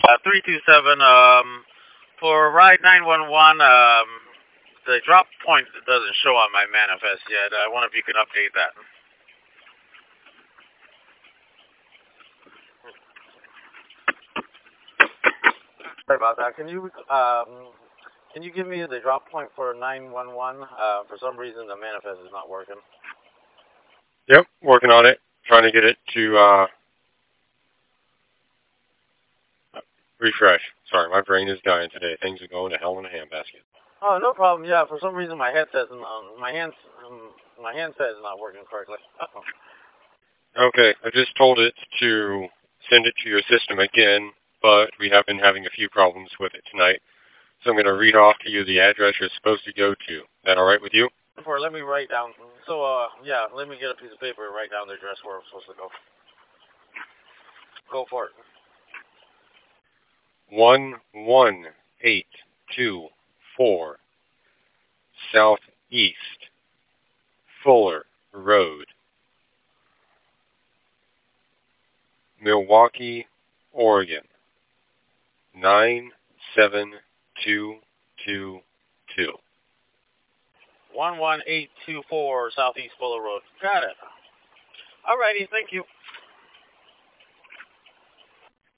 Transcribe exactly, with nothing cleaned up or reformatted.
Uh, three two seven, um, for ride nine one one, um, the drop point doesn't show on my manifest yet. I wonder if you can update that. Sorry about that. Can you, um, can you give me the drop point for nine one one? Uh, for some reason, the manifest is not working. Yep, working on it. Trying to get it to uh, refresh. Sorry, my brain is dying today. Things are going to hell in a handbasket. Oh, no problem. Yeah, for some reason my headset, um, my hands, um, my handset is not working correctly. Uh-oh. Okay, I just told it to send it to your system again, but we have been having a few problems with it tonight. So I'm going to read off to you the address you're supposed to go to. That all right with you? For let me write down. So, uh, yeah, let me get a piece of paper and write down the address where I'm supposed to go. Go for it. One one eight two four Southeast Fuller Road, Milwaukee, Oregon, nine seven two two two. one one eight two four Southeast Fuller Road. Got it. Alrighty, thank you.